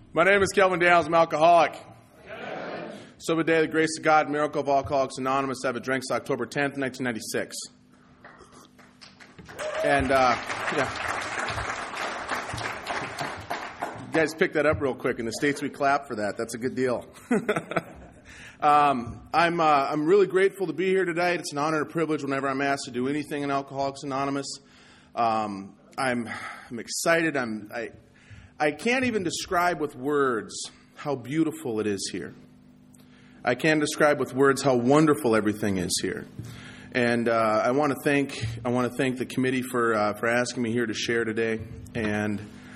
My name is Kelvin Daniels. I'm an alcoholic. So today, the grace of God, miracle of Alcoholics Anonymous. I have a drink October 10th, 1996. And, you guys picked that up real quick. In the States, we clap for that. That's a good deal. I'm really grateful to be here today. It's an honor and a privilege whenever I'm asked to do anything in Alcoholics Anonymous. I'm excited. I can't even describe with words how beautiful it is here. I can't describe with words how wonderful everything is here. And I want to thank the committee for asking me here to share today. And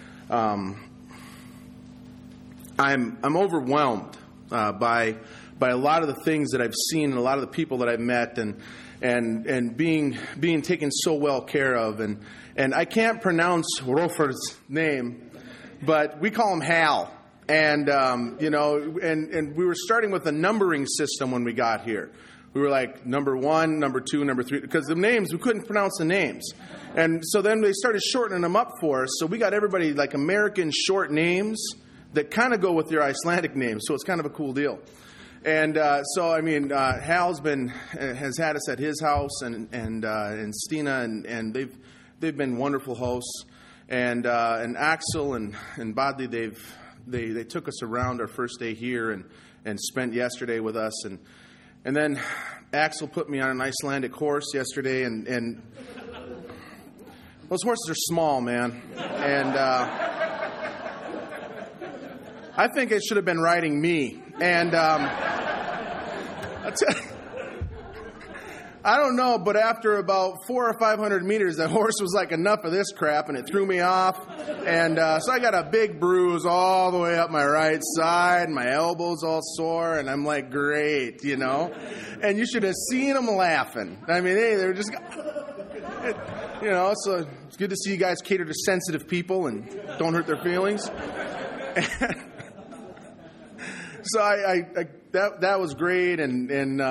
I'm overwhelmed by a lot of the things that I've seen and a lot of the people that I've met and being taken so well care of. And I can't pronounce Rofer's name, but we call him Hal. And, and we were starting with a numbering system when we got here. We were like number 1, number 2, number 3, because the names, we couldn't pronounce the names. And so then they started shortening them up for us. So we got everybody like American short names that kind of go with their Icelandic names. So it's kind of a cool deal. And Hal's has had us at his house and Stina and they've been wonderful hosts. And Axel and Badli, they took us around our first day here and spent yesterday with us. And then Axel put me on an Icelandic horse yesterday. And those horses are small, man. And I think it should have been riding me. And I don't know, but after about 400 or 500 meters, the horse was like, enough of this crap, and it threw me off. And so I got a big bruise all the way up my right side, my elbow's all sore, and I'm like, great, And you should have seen them laughing. I mean, they were just, so it's good to see you guys cater to sensitive people and don't hurt their feelings. So that was great, and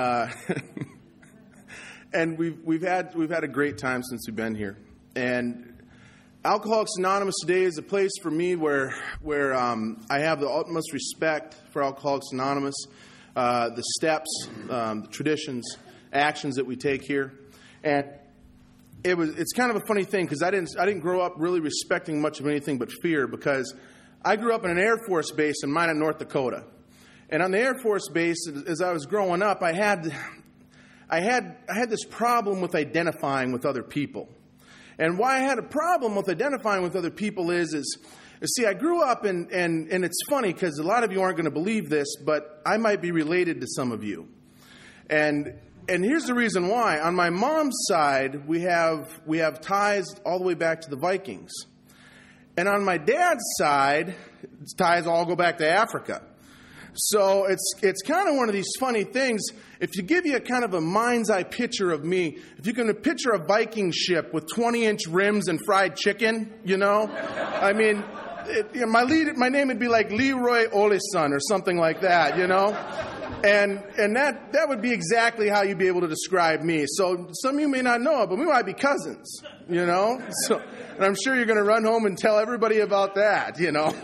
and we've had a great time since we've been here. And Alcoholics Anonymous today is a place for me where I have the utmost respect for Alcoholics Anonymous, the steps, the traditions, actions that we take here. And it's kind of a funny thing because I didn't grow up really respecting much of anything but fear, because I grew up in an Air Force base in Minot, North Dakota. And on the Air Force base, as I was growing up, I had this problem with identifying with other people. And why I had a problem with identifying with other people is see, I grew up and it's funny because a lot of you aren't going to believe this, but I might be related to some of you. And here's the reason why. On my mom's side, we have ties all the way back to the Vikings. And on my dad's side, ties all go back to Africa. So it's kind of one of these funny things. If you give you a kind of a mind's eye picture of me, if you can picture a Viking ship with 20-inch rims and fried chicken, I mean, my name would be like Leroy Oleson or something like that, And that would be exactly how you'd be able to describe me. So some of you may not know it, but we might be cousins, So, and I'm sure you're going to run home and tell everybody about that,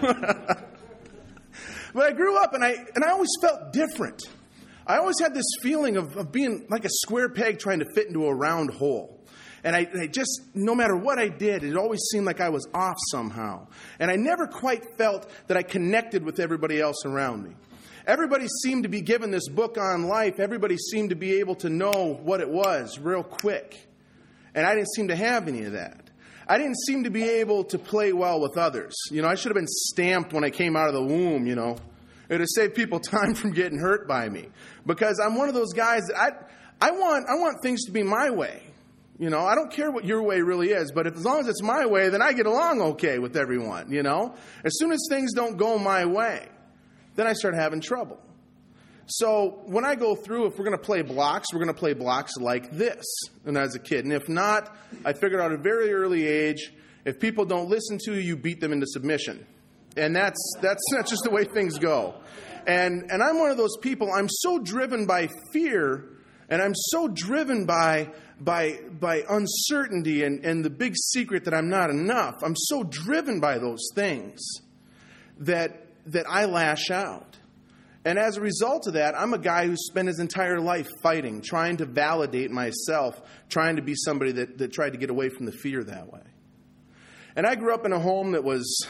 But I grew up and I always felt different. I always had this feeling of being like a square peg trying to fit into a round hole. And I just, no matter what I did, it always seemed like I was off somehow. And I never quite felt that I connected with everybody else around me. Everybody seemed to be given this book on life. Everybody seemed to be able to know what it was real quick. And I didn't seem to have any of that. I didn't seem to be able to play well with others. I should have been stamped when I came out of the womb, It would have saved people time from getting hurt by me. Because I'm one of those guys that I want things to be my way. I don't care what your way really is, but as long as it's my way, then I get along okay with everyone, As soon as things don't go my way, then I start having trouble. So when I go through, if we're going to play blocks, we're going to play blocks like this, and as a kid. And if not, I figured out at a very early age, if people don't listen to you, you beat them into submission. And that's just the way things go. And I'm one of those people, I'm so driven by fear, and I'm so driven by uncertainty and the big secret that I'm not enough. I'm so driven by those things that that I lash out. And as a result of that, I'm a guy who spent his entire life fighting, trying to validate myself, trying to be somebody that tried to get away from the fear that way. And I grew up in a home it was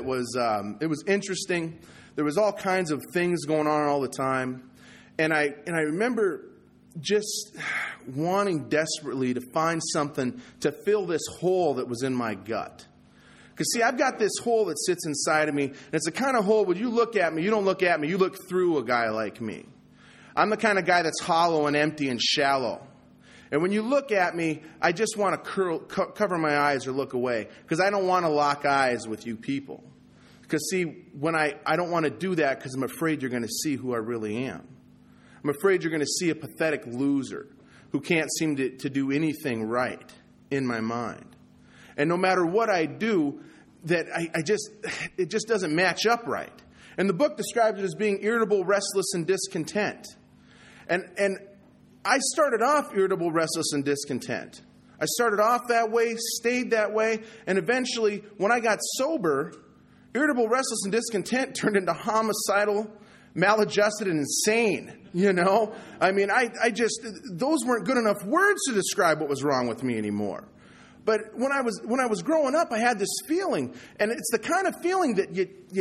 interesting. There was all kinds of things going on all the time. And I remember just wanting desperately to find something to fill this hole that was in my gut. Because, see, I've got this hole that sits inside of me, and it's the kind of hole when you look at me, you don't look at me, you look through a guy like me. I'm the kind of guy that's hollow and empty and shallow. And when you look at me, I just want to cover my eyes or look away, because I don't want to lock eyes with you people. Because, see, when I don't want to do that because I'm afraid you're going to see who I really am. I'm afraid you're going to see a pathetic loser who can't seem to do anything right in my mind. And no matter what I do, that it just doesn't match up right. And the book describes it as being irritable, restless, and discontent. And I started off irritable, restless, and discontent. I started off that way, stayed that way, and eventually, when I got sober, irritable, restless, and discontent turned into homicidal, maladjusted, and insane. You know? I mean, those weren't good enough words to describe what was wrong with me anymore. But when I was growing up, I had this feeling, and it's the kind of feeling that you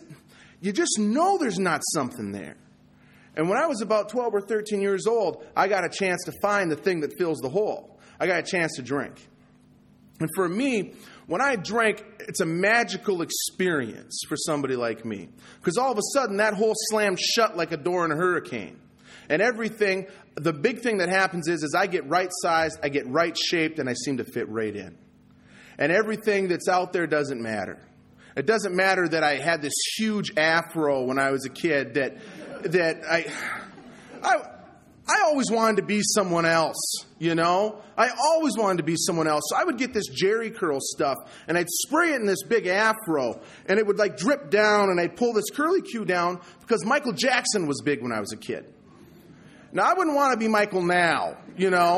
just know there's not something there. And when I was about 12 or 13 years old, I got a chance to find the thing that fills the hole. I got a chance to drink. And for me, when I drank, it's a magical experience for somebody like me. Because all of a sudden, that hole slams shut like a door in a hurricane. And everything, the big thing that happens is I get right-sized, I get right-shaped, and I seem to fit right in. And everything that's out there doesn't matter. It doesn't matter that I had this huge afro when I was a kid, that I always wanted to be someone else, you know? I always wanted to be someone else. So I would get this Jerry curl stuff, and I'd spray it in this big afro, and it would like drip down, and I'd pull this curly Q down because Michael Jackson was big when I was a kid. Now, I wouldn't want to be Michael now, you know?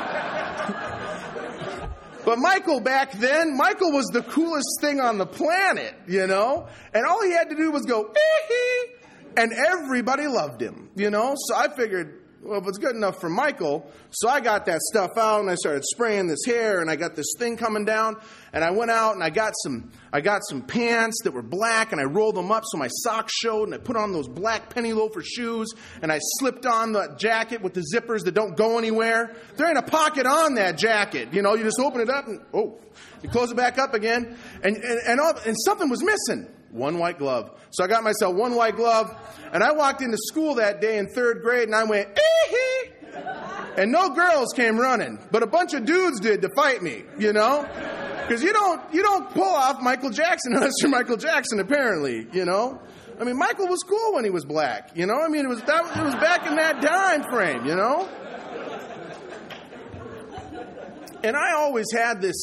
But Michael back then, Michael was the coolest thing on the planet, you know? And all he had to do was go, ee-hee, and everybody loved him, you know? So I figured, well, if it's good enough for Michael, so I got that stuff out and I started spraying this hair and I got this thing coming down and I went out and I got some pants that were black and I rolled them up so my socks showed and I put on those black penny loafer shoes and I slipped on the jacket with the zippers that don't go anywhere. There ain't a pocket on that jacket. You know, you just open it up and, you close it back up again and something was missing. One white glove. So I got myself one white glove, and I walked into school that day in 3rd grade, and I went, ee-hee! And no girls came running, but a bunch of dudes did to fight me, you know? Because you don't pull off Michael Jackson unless you're Michael Jackson, apparently, you know? I mean, Michael was cool when he was black, you know? I mean, it was back in that time frame, you know? And I always had this...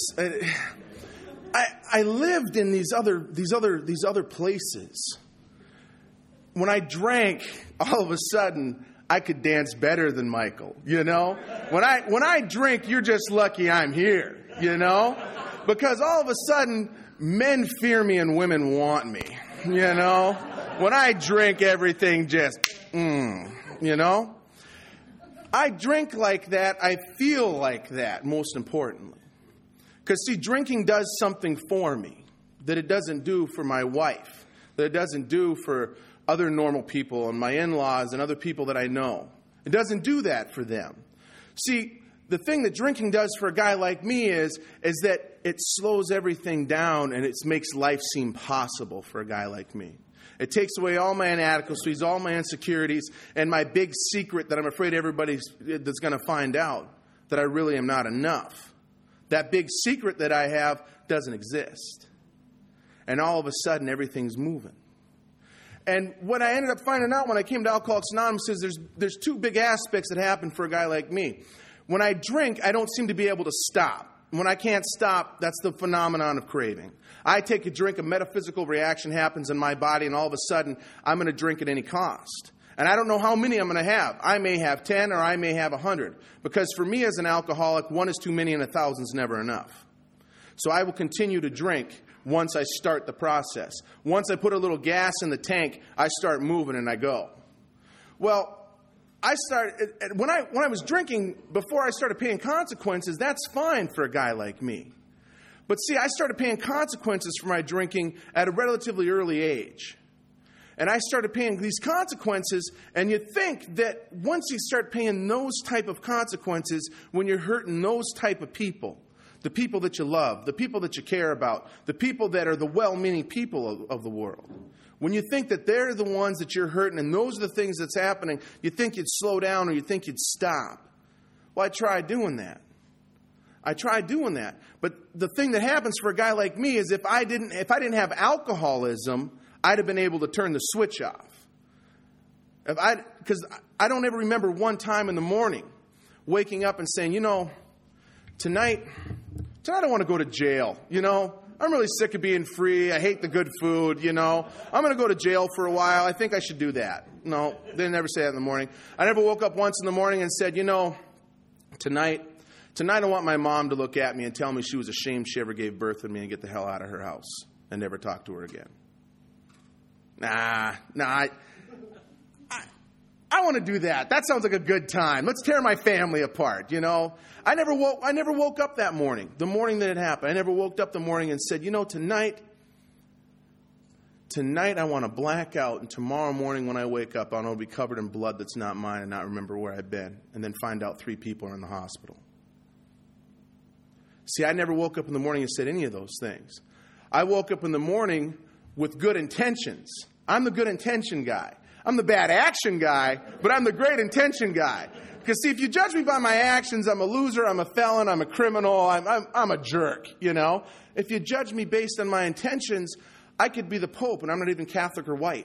I lived in these other places. When I drank, all of a sudden, I could dance better than Michael, you know? When I drink, you're just lucky I'm here, you know? Because all of a sudden, men fear me and women want me, you know? When I drink, everything just, you know? I drink like that. I feel like that, most importantly. Because, see, drinking does something for me that it doesn't do for my wife, that it doesn't do for other normal people and my in-laws and other people that I know. It doesn't do that for them. See, the thing that drinking does for a guy like me is that it slows everything down and it makes life seem possible for a guy like me. It takes away all my inadequacies, all my insecurities, and my big secret that I'm afraid everybody that's going to find out, that I really am not enough. That big secret that I have doesn't exist. And all of a sudden, everything's moving. And what I ended up finding out when I came to Alcoholics Anonymous is there's two big aspects that happen for a guy like me. When I drink, I don't seem to be able to stop. When I can't stop, that's the phenomenon of craving. I take a drink, a metaphysical reaction happens in my body, and all of a sudden, I'm going to drink at any cost. And I don't know how many I'm going to have. I may have 10 or I may have 100. Because for me as an alcoholic, 1 is too many and 1,000 is never enough. So I will continue to drink once I start the process. Once I put a little gas in the tank, I start moving and I go. Well, when I was drinking, before I started paying consequences, that's fine for a guy like me. But see, I started paying consequences for my drinking at a relatively early age. And I started paying these consequences, and you think that once you start paying those type of consequences, when you're hurting those type of people, the people that you love, the people that you care about, the people that are the well-meaning people of the world, when you think that they're the ones that you're hurting and those are the things that's happening, you think you'd slow down or you think you'd stop. Well, I tried doing that. But the thing that happens for a guy like me is if I didn't have alcoholism, I'd have been able to turn the switch off. Because I don't ever remember one time in the morning waking up and saying, tonight I want to go to jail, I'm really sick of being free. I hate the good food, I'm going to go to jail for a while. I think I should do that. No, they never say that in the morning. I never woke up once in the morning and said, tonight I want my mom to look at me and tell me she was ashamed she ever gave birth to me and get the hell out of her house and never talk to her again. Nah, I want to do that. That sounds like a good time. Let's tear my family apart, I never woke up that morning, the morning that it happened. I never woke up the morning and said, tonight I want to black out, and tomorrow morning when I wake up, I'll be covered in blood that's not mine and not remember where I've been, and then find out 3 people are in the hospital. See, I never woke up in the morning and said any of those things. I woke up in the morning with good intentions. I'm the good intention guy. I'm the bad action guy, but I'm the great intention guy. Because see, if you judge me by my actions, I'm a loser, I'm a felon, I'm a criminal, I'm a jerk, If you judge me based on my intentions, I could be the Pope, and I'm not even Catholic or white,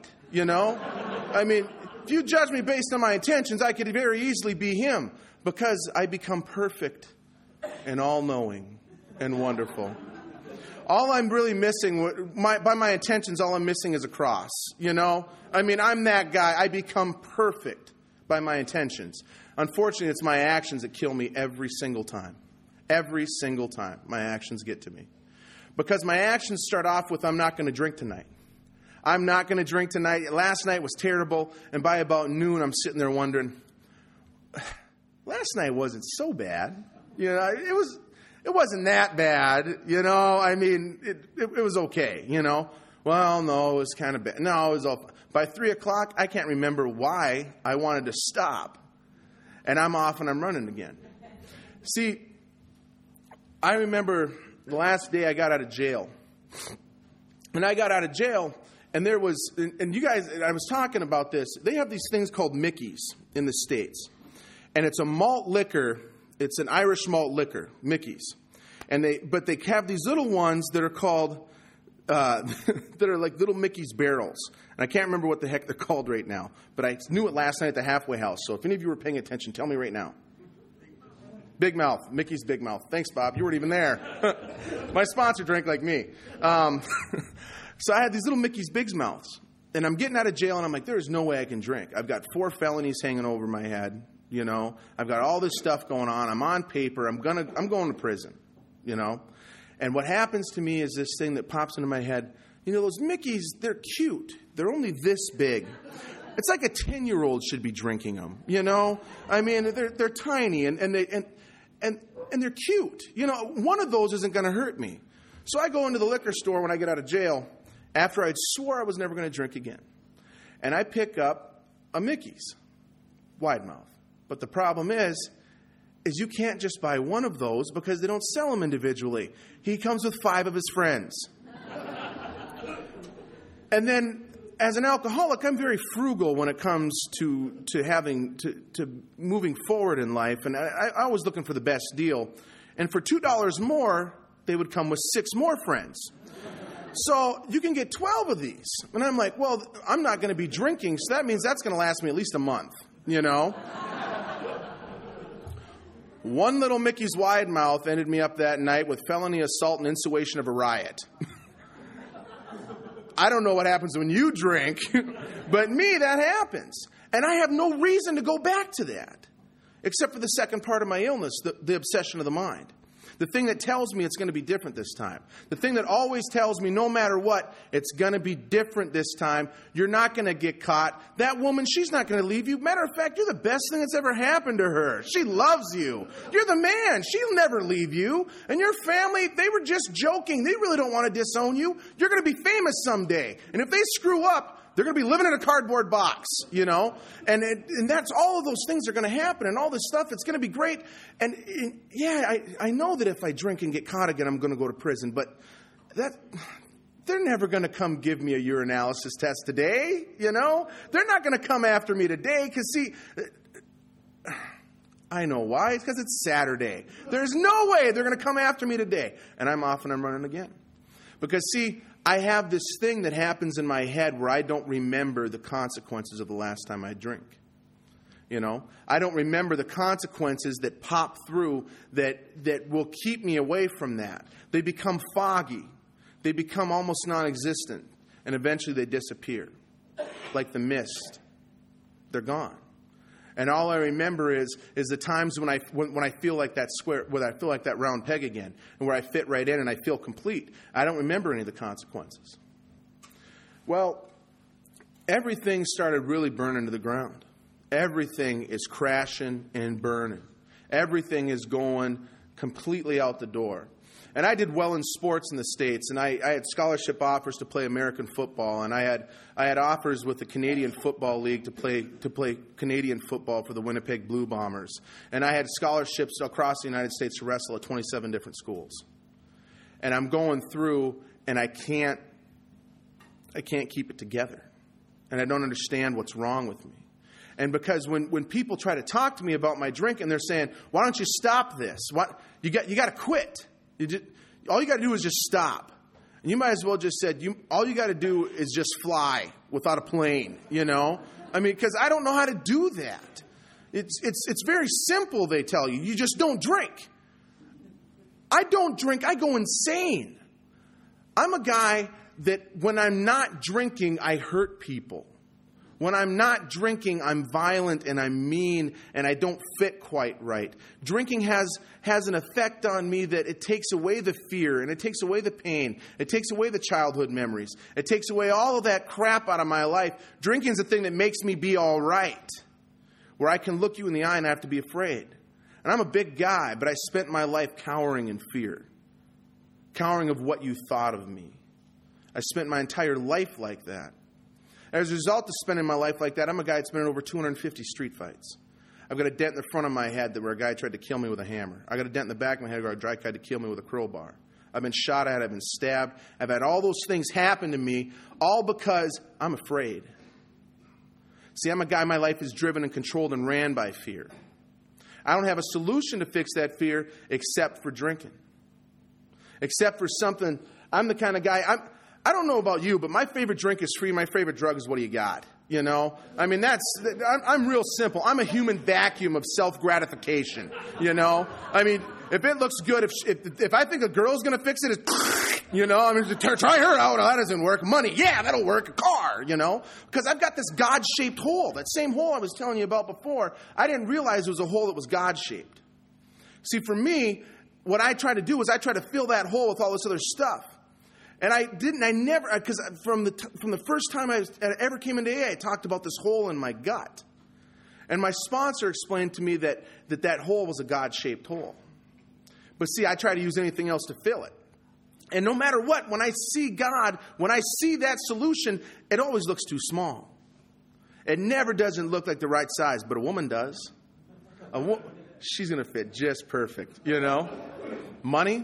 if you judge me based on my intentions, I could very easily be him, because I become perfect and all-knowing and wonderful. All I'm really missing, by my intentions, all I'm missing is a cross, I'm that guy. I become perfect by my intentions. Unfortunately, it's my actions that kill me every single time. Every single time my actions get to me. Because my actions start off with, I'm not going to drink tonight. I'm not going to drink tonight. Last night was terrible, and by about noon, I'm sitting there wondering, last night wasn't so bad. It wasn't that bad, it was okay, Well, no, it was kind of bad. No, it was all. By 3 o'clock, I can't remember why I wanted to stop. And I'm off and I'm running again. See, I remember the last day I got out of jail. And I got out of jail, and there was, and you guys, I was talking about this. They have these things called Mickey's in the States. And it's a malt liquor. It's an Irish malt liquor, Mickey's. But they have these little ones that are called, that are like little Mickey's barrels. And I can't remember what the heck they're called right now. But I knew it last night at the halfway house. So if any of you were paying attention, tell me right now. Big Mouth. Mickey's Big Mouth. Thanks, Bob. You weren't even there. My sponsor drank like me. So I had these little Mickey's Big Mouths. And I'm getting out of jail, and I'm like, there is no way I can drink. I've got 4 felonies hanging over my head. I've got all this stuff going on. I'm on paper. I'm going to prison. And what happens to me is this thing that pops into my head. Those Mickeys, they're cute. They're only this big. It's like a 10-year-old should be drinking them. They're tiny and they're cute. One of those isn't going to hurt me. So I go into the liquor store when I get out of jail after I swore I was never going to drink again. And I pick up a Mickey's wide mouth. But the problem is you can't just buy one of those because they don't sell them individually. He comes with 5 of his friends. And then, as an alcoholic, I'm very frugal when it comes to having to moving forward in life. And I was looking for the best deal. And for $2 more, they would come with 6 more friends. So you can get 12 of these. And I'm like, well, I'm not going to be drinking, so that means that's going to last me at least a month, One little Mickey's wide mouth ended me up that night with felony assault and insinuation of a riot. I don't know what happens when you drink, but me, that happens. And I have no reason to go back to that, except for the second part of my illness, the obsession of the mind. The thing that tells me it's going to be different this time. The thing that always tells me no matter what, it's going to be different this time. You're not going to get caught. That woman, she's not going to leave you. Matter of fact, you're the best thing that's ever happened to her. She loves you. You're the man. She'll never leave you. And your family, they were just joking. They really don't want to disown you. You're going to be famous someday. And if they screw up, they're going to be living in a cardboard box, And that's all of those things are going to happen and all this stuff. It's going to be great. And I know that if I drink and get caught again, I'm going to go to prison. But they're never going to come give me a urinalysis test today, They're not going to come after me today because, see, I know why. It's because it's Saturday. There's no way they're going to come after me today. And I'm off and I'm running again. Because, see, I have this thing that happens in my head where I don't remember the consequences of the last time I drink. I don't remember the consequences that pop through that will keep me away from that. They become foggy. They become almost non-existent. And eventually they disappear. Like the mist. They're gone. And all I remember is the times when I feel like that square, when I feel like that round peg again, and where I fit right in and I feel complete. I don't remember any of the consequences. Well, everything started really burning to the ground. Everything is crashing and burning. Everything is going completely out the door. And I did well in sports in the States, and I had scholarship offers to play American football, and I had offers with the Canadian Football League to play Canadian football for the Winnipeg Blue Bombers. And I had scholarships across the United States to wrestle at 27 different schools. And I'm going through, and I can't keep it together. And I don't understand what's wrong with me. And because when people try to talk to me about my drinking, they're saying, "Why don't you stop this? You got to quit. All you got to do is just stop." And you might as well just said, all you got to do is just fly without a plane, because I don't know how to do that. It's very simple, they tell you. You just don't drink. I don't drink. I go insane. I'm a guy that when I'm not drinking, I hurt people. When I'm not drinking, I'm violent and I'm mean and I don't fit quite right. Drinking has an effect on me that it takes away the fear and it takes away the pain. It takes away the childhood memories. It takes away all of that crap out of my life. Drinking is the thing that makes me be all right, where I can look you in the eye and I have to be afraid. And I'm a big guy, but I spent my life cowering in fear, cowering of what you thought of me. I spent my entire life like that. As a result of spending my life like that, I'm a guy that's been in over 250 street fights. I've got a dent in the front of my head where a guy tried to kill me with a hammer. I got a dent in the back of my head where a guy tried to kill me with a crowbar. I've been shot at. I've been stabbed. I've had all those things happen to me, all because I'm afraid. See, I'm a guy, my life is driven and controlled and ran by fear. I don't have a solution to fix that fear except for drinking. Except for something. I'm the kind of guy, I don't know about you, but my favorite drink is free. My favorite drug is what do you got? I'm real simple. I'm a human vacuum of self-gratification, if it looks good, if I think a girl's going to fix it, it's, try her out. Oh, that doesn't work. Money. Yeah, that'll work. A car, because I've got this God-shaped hole. That same hole I was telling you about before, I didn't realize it was a hole that was God-shaped. See, for me, what I try to do is I try to fill that hole with all this other stuff. And I never, because from the first time I ever came into AA, I talked about this hole in my gut. And my sponsor explained to me that hole was a God-shaped hole. But see, I try to use anything else to fill it. And no matter what, when I see God, when I see that solution, it always looks too small. It never doesn't look like the right size, but a woman does. She's going to fit just perfect, Money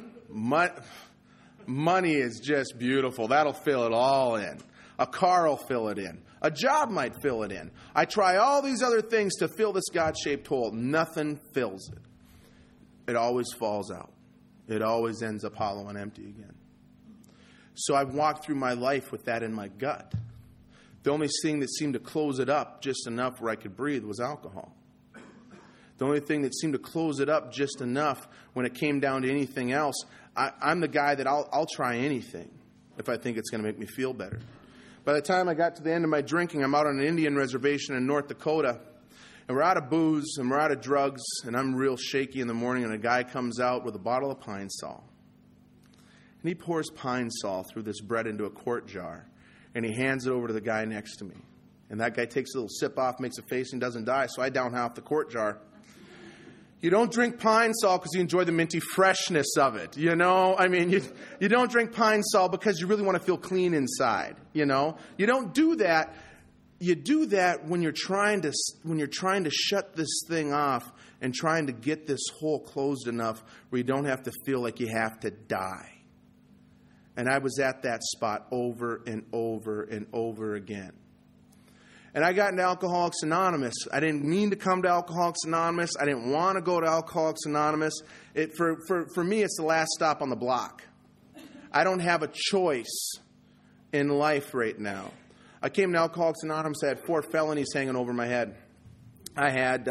is just beautiful. That'll fill it all in. A car will fill it in. A job might fill it in. I try all these other things to fill this God-shaped hole. Nothing fills it. It always falls out. It always ends up hollow and empty again. So I've walked through my life with that in my gut. The only thing that seemed to close it up just enough where I could breathe was alcohol. The only thing that seemed to close it up just enough when it came down to anything else, I'm the guy that I'll try anything if I think it's going to make me feel better. By the time I got to the end of my drinking, I'm out on an Indian reservation in North Dakota, And we're out of booze and we're out of drugs, and I'm real shaky in the morning, and a guy comes out with a bottle of Pine Sol. And he pours Pine Sol through this bread into a quart jar, and he hands it over to the guy next to me. And that guy takes a little sip off, makes a face, and doesn't die, so I down half the quart jar. You don't drink Pine Sol because you enjoy the minty freshness of it, you know? I mean, you don't drink Pine Sol because you really want to feel clean inside, you know? You don't do that. You do that when you're trying to shut this thing off and trying to get this hole closed enough where you don't have to feel like you have to die. And I was at that spot over and over and over again. And I got into Alcoholics Anonymous. I didn't mean to come to Alcoholics Anonymous. I didn't want to go to Alcoholics Anonymous. For me, it's the last stop on the block. I don't have a choice in life right now. I came to Alcoholics Anonymous. I had 4 felonies hanging over my head. I had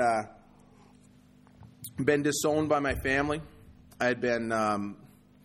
been disowned by my family. I had been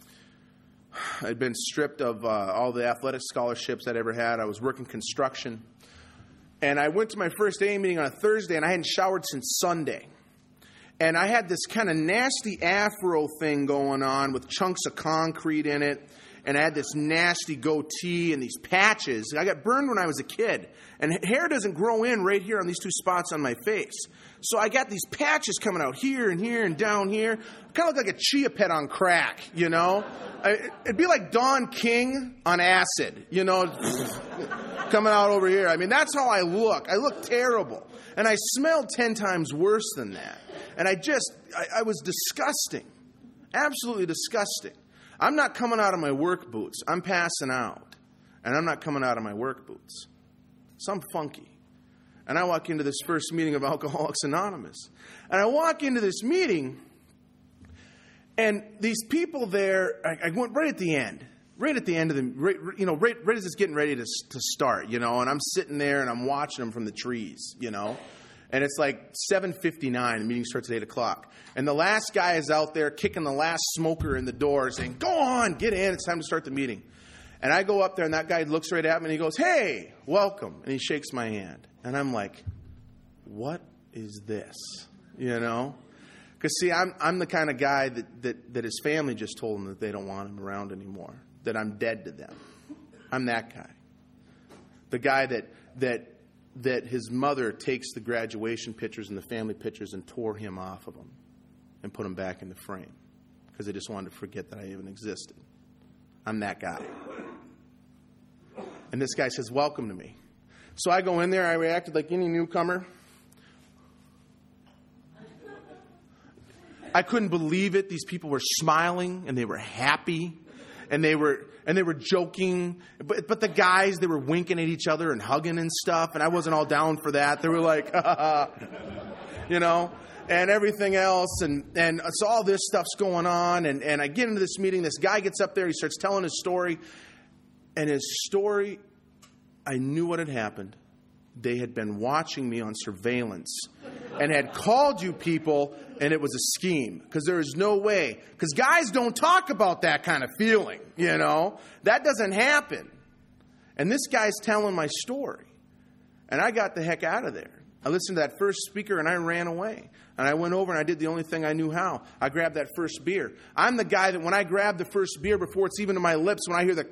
stripped of all the athletic scholarships I'd ever had. I was working construction. And I went to my first AA meeting on a Thursday, and I hadn't showered since Sunday. And I had this kind of nasty afro thing going on with chunks of concrete in it. And I had this nasty goatee and these patches. I got burned when I was a kid. And hair doesn't grow in right here on these 2 spots on my face. So I got these patches coming out here and here and down here. I kind of look like a chia pet on crack, you know. It'd be like Don King on acid, you know, coming out over here. I mean, that's how I look. I look terrible. And I smelled 10 times worse than that. And I was disgusting. Absolutely disgusting. I'm not coming out of my work boots. I'm passing out. And I'm not coming out of my work boots. So I'm funky. And I walk into this first meeting of Alcoholics Anonymous. And I walk into this meeting, and these people there, I went right at the end of the, right as it's getting ready to start, you know, and I'm sitting there and I'm watching them from the trees, you know. And it's like 7:59. The meeting starts at 8 o'clock. And the last guy is out there kicking the last smoker in the door saying, "Go on, get in. It's time to start the meeting." And I go up there, and that guy looks right at me, and he goes, "Hey, welcome." And he shakes my hand. And I'm like, what is this? You know? Because, see, I'm the kind of guy that his family just told him that they don't want him around anymore, that I'm dead to them. I'm that guy. The guy that his mother takes the graduation pictures and the family pictures and tore him off of them and put them back in the frame because they just wanted to forget that I even existed. I'm that guy. And this guy says, "Welcome to me." So I go in there. I reacted like any newcomer. I couldn't believe it. These people were smiling and they were happy. And they were joking, but the guys, they were winking at each other and hugging and stuff, and I wasn't all down for that. They were like, you know, and everything else, and so all this stuff's going on, and I get into this meeting. This guy gets up there, he starts telling his story, and his story, I knew what had happened. They had been watching me on surveillance and had called you people, and it was a scheme. Because there is no way. Because guys don't talk about that kind of feeling, you know. That doesn't happen. And this guy's telling my story. And I got the heck out of there. I listened to that first speaker, and I ran away. And I went over, and I did the only thing I knew how. I grabbed that first beer. I'm the guy that when I grab the first beer before it's even to my lips, when I hear the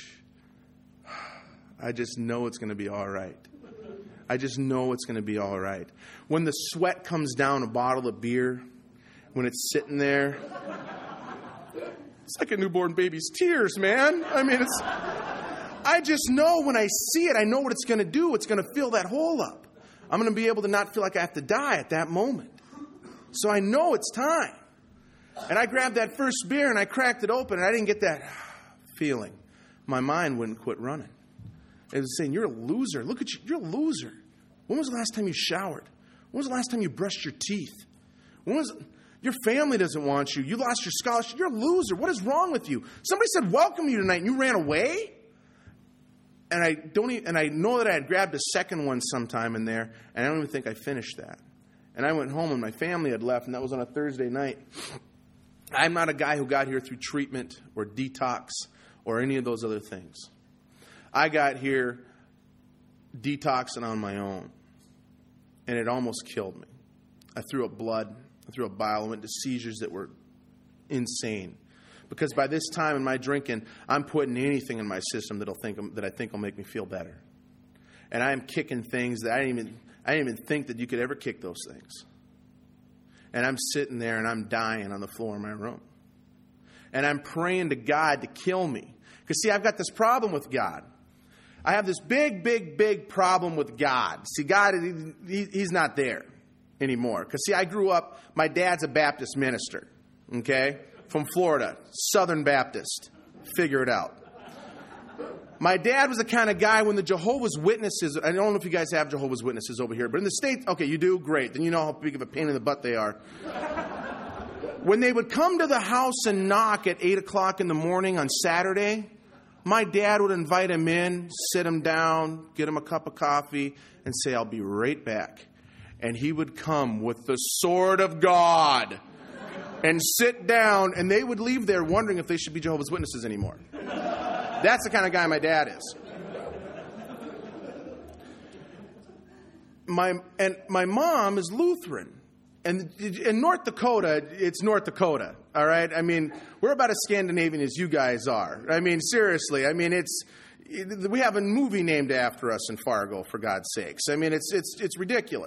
I just know it's going to be all right. I just know it's going to be all right. When the sweat comes down a bottle of beer, when it's sitting there, it's like a newborn baby's tears, man. I mean, I just know when I see it, I know what it's going to do. It's going to fill that hole up. I'm going to be able to not feel like I have to die at that moment. So I know it's time. And I grabbed that first beer and I cracked it open, and I didn't get that feeling. My mind wouldn't quit running. It was saying, "You're a loser. Look at you. You're a loser. When was the last time you showered? When was the last time you brushed your teeth? Your family doesn't want you. You lost your scholarship. You're a loser. What is wrong with you? Somebody said welcome you tonight and you ran away?" And I know that I had grabbed a second one sometime in there, and I don't even think I finished that. And I went home and my family had left, and that was on a Thursday night. I'm not a guy who got here through treatment or detox or any of those other things. I got here detoxing on my own. and it almost killed me. I threw up blood. I threw up bile. I went to seizures that were insane. Because by this time in my drinking, I'm putting anything in my system that I think will make me feel better. And I am kicking things that I didn't even think that you could ever kick those things. And I'm sitting there and I'm dying on the floor in my room. And I'm praying to God to kill me. Because, see, I've got this problem with God. I have this big, big, big problem with God. See, God, he's not there anymore. Because, see, I grew up, my dad's a Baptist minister, okay, from Florida, Southern Baptist. Figure it out. My dad was the kind of guy when the Jehovah's Witnesses, I don't know if you guys have Jehovah's Witnesses over here, but in the States, okay, you do? Great. Then you know how big of a pain in the butt they are. When they would come to the house and knock at 8 o'clock in the morning on Saturday, my dad would invite him in, sit him down, get him a cup of coffee, and say, I'll be right back. And he would come with the sword of God and sit down, and they would leave there wondering if they should be Jehovah's Witnesses anymore. That's the kind of guy my dad is. My mom is Lutheran. And in North Dakota, it's North Dakota, all right? I mean, we're about as Scandinavian as you guys are. I mean, seriously. I mean, we have a movie named after us in Fargo, for God's sakes. I mean, it's ridiculous.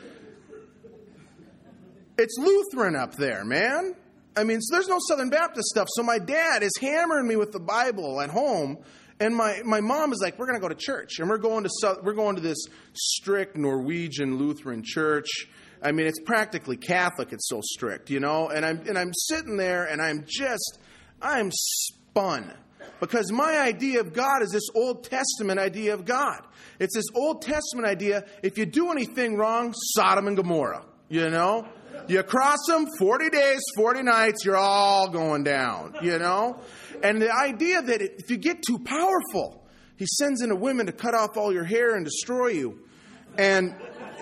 It's Lutheran up there, man. I mean, so there's no Southern Baptist stuff. So my dad is hammering me with the Bible at home, and my mom is like, we're going to go to church. And we're going to this strict Norwegian Lutheran church. I mean, it's practically Catholic. It's so strict, you know. And I'm sitting there, and I'm spun, because my idea of God is this Old Testament idea of God. It's this Old Testament idea. If you do anything wrong, Sodom and Gomorrah, you know. You cross them, 40 days, 40 nights, you're all going down, you know. And the idea that if you get too powerful, he sends in a woman to cut off all your hair and destroy you. And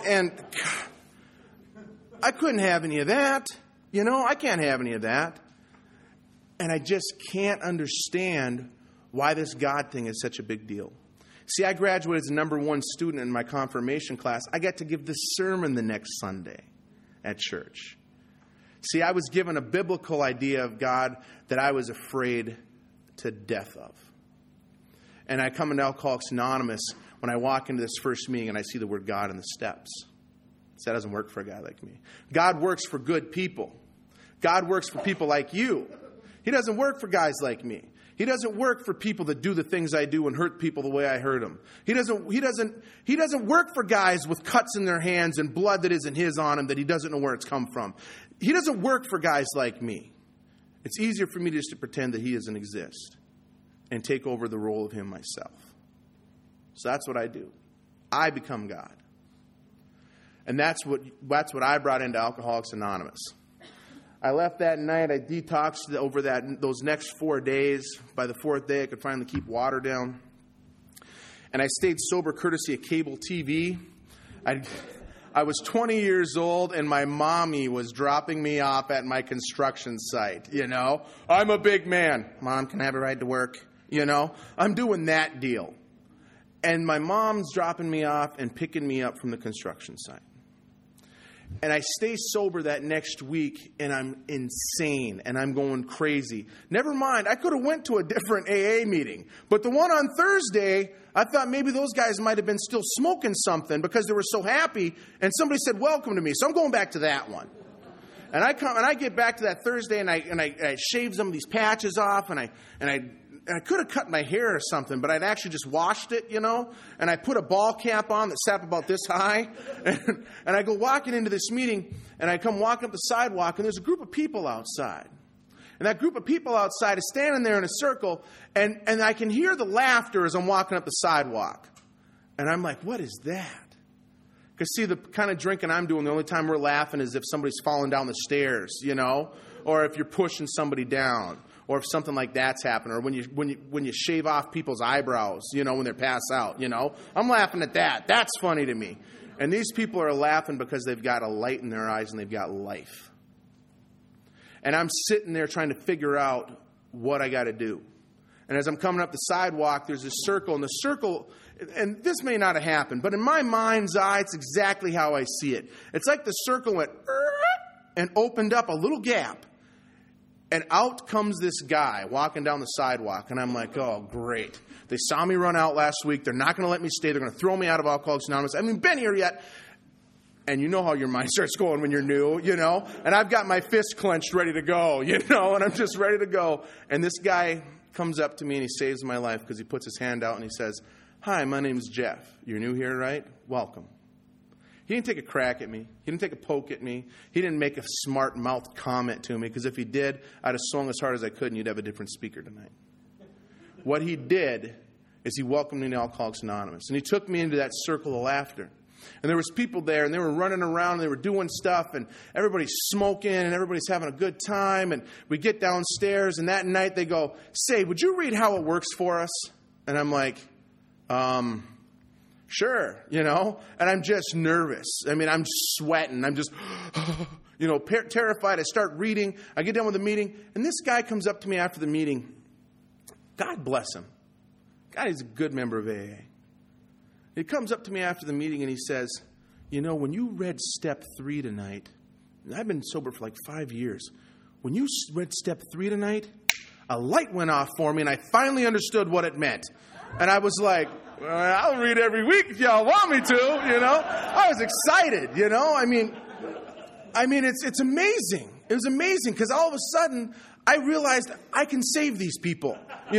I couldn't have any of that. You know, I can't have any of that. And I just can't understand why this God thing is such a big deal. See, I graduated as the number one student in my confirmation class. I got to give the sermon the next Sunday at church. See, I was given a biblical idea of God that I was afraid to death of. And I come into Alcoholics Anonymous when I walk into this first meeting and I see the word God in the steps. So that doesn't work for a guy like me. God works for good people. God works for people like you. He doesn't work for guys like me. He doesn't work for people that do the things I do and hurt people the way I hurt them. He doesn't work for guys with cuts in their hands and blood that isn't his on them that he doesn't know where it's come from. He doesn't work for guys like me. It's easier for me just to pretend that he doesn't exist and take over the role of him myself. So that's what I do. I become God. And that's what I brought into Alcoholics Anonymous. I left that night. I detoxed over those next 4 days. By the fourth day, I could finally keep water down. And I stayed sober courtesy of cable TV. I was 20 years old, and my mommy was dropping me off at my construction site, you know. I'm a big man. Mom, can I have a ride to work? You know, I'm doing that deal. And my mom's dropping me off and picking me up from the construction site. And I stay sober that next week, and I'm insane, and I'm going crazy. Never mind, I could have went to a different AA meeting. But the one on Thursday, I thought maybe those guys might have been still smoking something because they were so happy, and somebody said, welcome to me. So I'm going back to that one. And I get back to that Thursday, and I shave some of these patches off, and I could have cut my hair or something, but I'd actually just washed it, you know, and I put a ball cap on that sat about this high, and I go walking into this meeting, and I come walking up the sidewalk, and there's a group of people outside. And that group of people outside is standing there in a circle, and I can hear the laughter as I'm walking up the sidewalk. And I'm like, what is that? Because, see, the kind of drinking I'm doing, the only time we're laughing is if somebody's falling down the stairs, you know, or if you're pushing somebody down. Or if something like that's happened, or when you shave off people's eyebrows, you know, when they're passed out, you know. I'm laughing at that. That's funny to me. And these people are laughing because they've got a light in their eyes and they've got life. And I'm sitting there trying to figure out what I got to do. And as I'm coming up the sidewalk, there's this circle. And the circle, and this may not have happened, but in my mind's eye, it's exactly how I see it. It's like the circle went and opened up a little gap. And out comes this guy walking down the sidewalk. And I'm like, oh, great. They saw me run out last week. They're not going to let me stay. They're going to throw me out of Alcoholics Anonymous. I haven't even been here yet. And you know how your mind starts going when you're new, And I've got my fist clenched ready to go, And I'm just ready to go. And this guy comes up to me and he saves my life because he puts his hand out and he says, hi, my name's Jeff. You're new here, right? Welcome. He didn't take a crack at me. He didn't take a poke at me. He didn't make a smart-mouthed comment to me, because if he did, I'd have swung as hard as I could and you'd have a different speaker tonight. What he did is he welcomed me to Alcoholics Anonymous, and he took me into that circle of laughter. And there was people there, and they were running around, and they were doing stuff, and everybody's smoking, and everybody's having a good time. And we get downstairs, and that night they go, say, would you read How It Works for us? And I'm like, sure, and I'm just nervous. I mean, I'm sweating. I'm just, terrified. I start reading. I get done with the meeting, and this guy comes up to me after the meeting. God bless him. God, he's a good member of AA. He comes up to me after the meeting, and he says, when you read step 3 tonight, and I've been sober for like 5 years. When you read step 3 tonight, a light went off for me, and I finally understood what it meant. And I was like, I'll read every week if y'all want me to, I was excited, I mean, it's amazing. It was amazing because all of a sudden I realized I can save these people,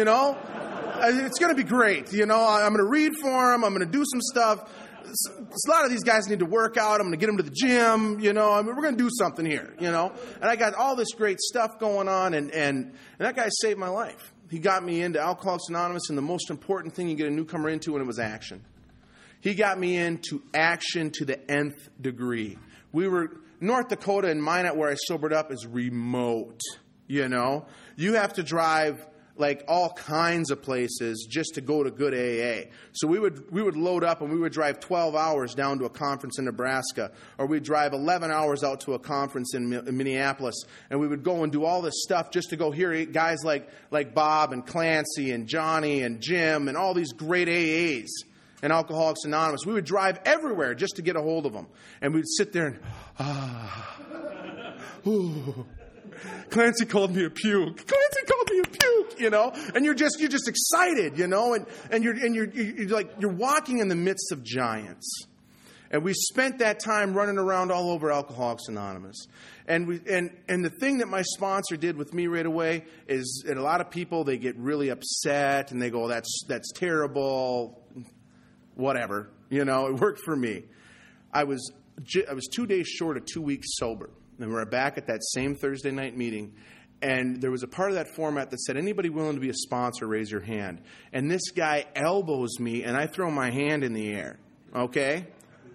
It's going to be great, I'm going to read for them. I'm going to do some stuff. A lot of these guys need to work out. I'm going to get them to the gym, we're going to do something here, And I got all this great stuff going on, and that guy saved my life. He got me into Alcoholics Anonymous, and the most important thing you get a newcomer into, and it was action. He got me into action to the nth degree. North Dakota and Minot, where I sobered up, is remote, You have to drive like all kinds of places just to go to good AA. So we would load up and we would drive 12 hours down to a conference in Nebraska, or we'd drive 11 hours out to a conference in Minneapolis, and we would go and do all this stuff just to go hear guys like Bob and Clancy and Johnny and Jim and all these great AAs and Alcoholics Anonymous. We would drive everywhere just to get a hold of them, and we'd sit there and ooh. Clancy called me a puke. Clancy called me a puke, And you're just excited, and you're walking in the midst of giants. And we spent that time running around all over Alcoholics Anonymous. And the thing that my sponsor did with me right away is, and a lot of people, they get really upset and they go, that's terrible, whatever. It worked for me. I was 2 days short of 2 weeks sober. And we're back at that same Thursday night meeting. And there was a part of that format that said, anybody willing to be a sponsor, raise your hand. And this guy elbows me, and I throw my hand in the air. Okay?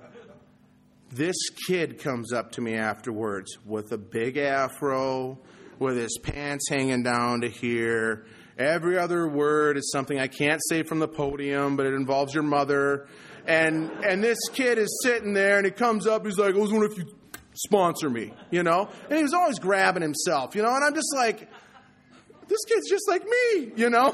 This kid comes up to me afterwards with a big afro, with his pants hanging down to here. Every other word is something I can't say from the podium, but it involves your mother. And this kid is sitting there, and he comes up, he's like, I was wondering if you sponsor me, And he was always grabbing himself, And I'm just like, this kid's just like me,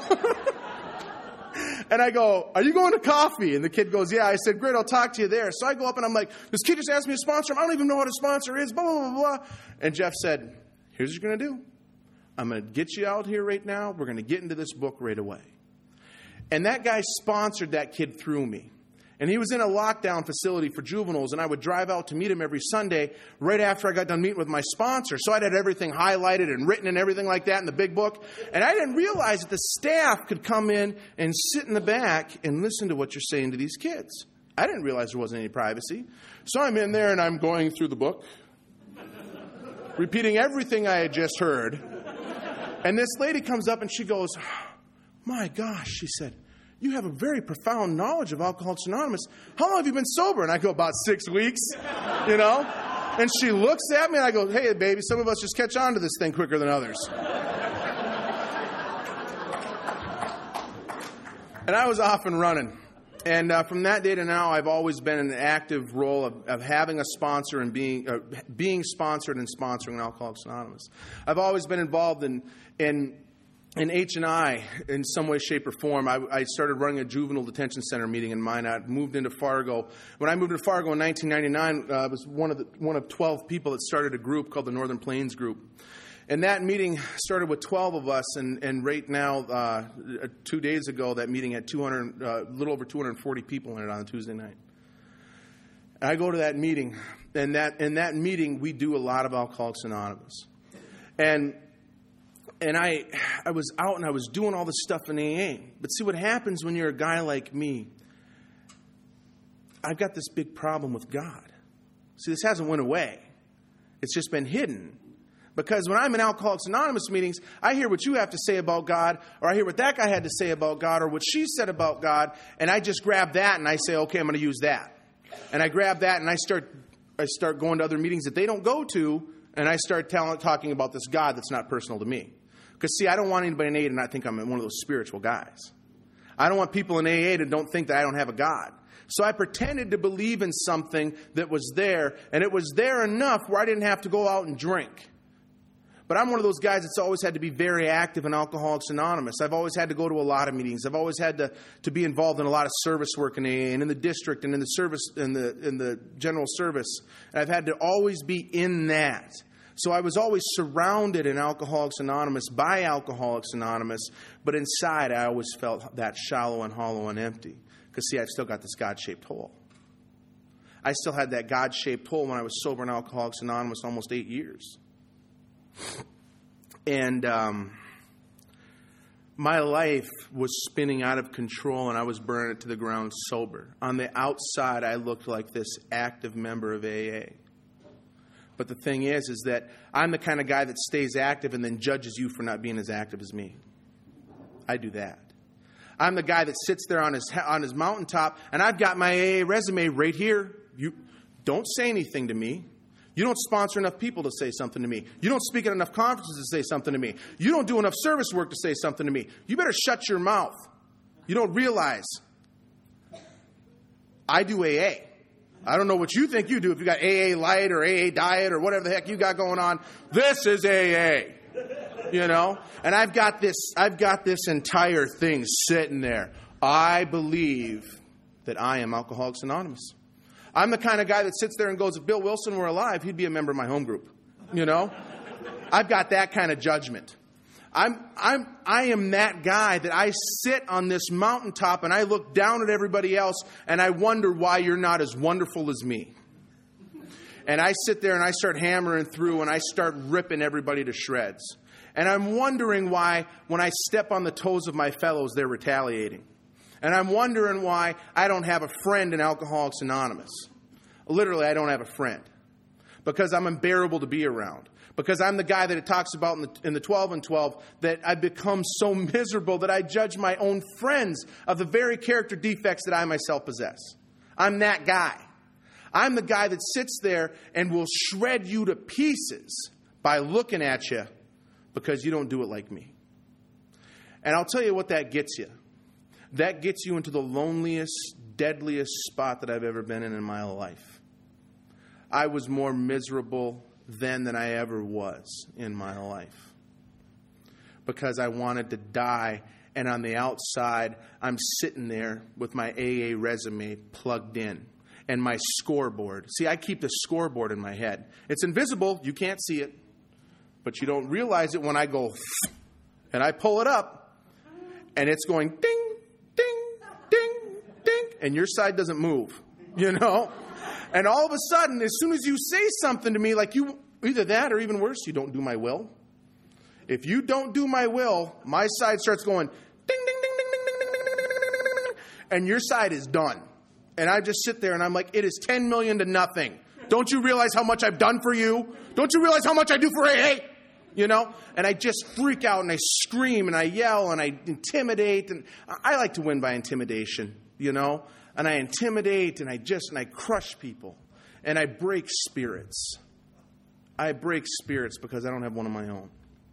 And I go, are you going to coffee? And the kid goes, yeah. I said, great, I'll talk to you there. So I go up and I'm like, this kid just asked me to sponsor him. I don't even know what a sponsor is, blah, blah, blah, blah. And Jeff said, here's what you're going to do. I'm going to get you out here right now. We're going to get into this book right away. And that guy sponsored that kid through me. And he was in a lockdown facility for juveniles, and I would drive out to meet him every Sunday right after I got done meeting with my sponsor. So I'd had everything highlighted and written and everything like that in the big book. And I didn't realize that the staff could come in and sit in the back and listen to what you're saying to these kids. I didn't realize there wasn't any privacy. So I'm in there, and I'm going through the book, repeating everything I had just heard. And this lady comes up, and she goes, my gosh, she said, you have a very profound knowledge of Alcoholics Anonymous. How long have you been sober? And I go, about 6 weeks, And she looks at me, and I go, hey, baby, some of us just catch on to this thing quicker than others. And I was off and running. And from that day to now, I've always been in an active role of having a sponsor and being sponsored and sponsoring Alcoholics Anonymous. I've always been involved in And H&I, in some way, shape, or form, I started running a juvenile detention center meeting in Minot, moved into Fargo. When I moved to Fargo in 1999, I was one of 12 people that started a group called the Northern Plains Group. And that meeting started with 12 of us, and right now, 2 days ago, that meeting had a little over 240 people in it on a Tuesday night. And I go to that meeting, and in that meeting, we do a lot of Alcoholics Anonymous. And I was out and I was doing all this stuff in AA. But see what happens when you're a guy like me, I've got this big problem with God. See, this hasn't went away. It's just been hidden. Because when I'm in Alcoholics Anonymous meetings, I hear what you have to say about God, or I hear what that guy had to say about God, or what she said about God, and I just grab that and I say, okay, I'm going to use that. And I grab that and I start going to other meetings that they don't go to, and I start talking about this God that's not personal to me. Because, see, I don't want anybody in AA to not think I'm one of those spiritual guys. I don't want people in AA to don't think that I don't have a God. So I pretended to believe in something that was there, and it was there enough where I didn't have to go out and drink. But I'm one of those guys that's always had to be very active in Alcoholics Anonymous. I've always had to go to a lot of meetings. I've always had to be involved in a lot of service work in AA and in the district and in the service in the general service. And I've had to always be in that. So I was always surrounded in Alcoholics Anonymous by Alcoholics Anonymous, but inside I always felt that shallow and hollow and empty. Because, see, I've still got this God-shaped hole. I still had that God-shaped hole when I was sober in Alcoholics Anonymous almost 8 years. And my life was spinning out of control, and I was burning it to the ground sober. On the outside, I looked like this active member of AA. But the thing is that I'm the kind of guy that stays active and then judges you for not being as active as me. I do that. I'm the guy that sits there on his mountaintop, and I've got my AA resume right here. You don't say anything to me. You don't sponsor enough people to say something to me. You don't speak at enough conferences to say something to me. You don't do enough service work to say something to me. You better shut your mouth. You don't realize I do AA. I don't know what you think you do if you got AA Light or AA Diet or whatever the heck you got going on. This is AA. You know? And I've got this entire thing sitting there. I believe that I am Alcoholics Anonymous. I'm the kind of guy that sits there and goes, if Bill Wilson were alive, he'd be a member of my home group. You know? I've got that kind of judgment. I am that guy that I sit on this mountaintop and I look down at everybody else and I wonder why you're not as wonderful as me. And I sit there and I start hammering through and I start ripping everybody to shreds. And I'm wondering why when I step on the toes of my fellows, they're retaliating. And I'm wondering why I don't have a friend in Alcoholics Anonymous. Literally, I don't have a friend. Because I'm unbearable to be around. Because I'm the guy that it talks about in the 12 and 12 that I've become so miserable that I judge my own friends of the very character defects that I myself possess. I'm that guy. I'm the guy that sits there and will shred you to pieces by looking at you because you don't do it like me. And I'll tell you what that gets you. That gets you into the loneliest, deadliest spot that I've ever been in my life. I was more miserable then than I ever was in my life. Because I wanted to die, and on the outside, I'm sitting there with my AA resume plugged in. And my scoreboard. See, I keep the scoreboard in my head. It's invisible. You can't see it. But you don't realize it when I go, and I pull it up, and it's going ding, ding, ding, ding, and your side doesn't move, you know? And all of a sudden, as soon as you say something to me, like you, either that or even worse, you don't do my will. If you don't do my will, my side starts going ding, ding, ding, ding, ding, ding, ding, ding, ding, ding, ding, and your side is done. And I just sit there and I'm like, it is 10 million to nothing. Don't you realize how much I've done for you? Don't you realize how much I do for AA? You know? And I just freak out and I scream and I yell and I intimidate. And I like to win by intimidation, you know? And I intimidate and I crush people. And I break spirits. I break spirits because I don't have one of my own.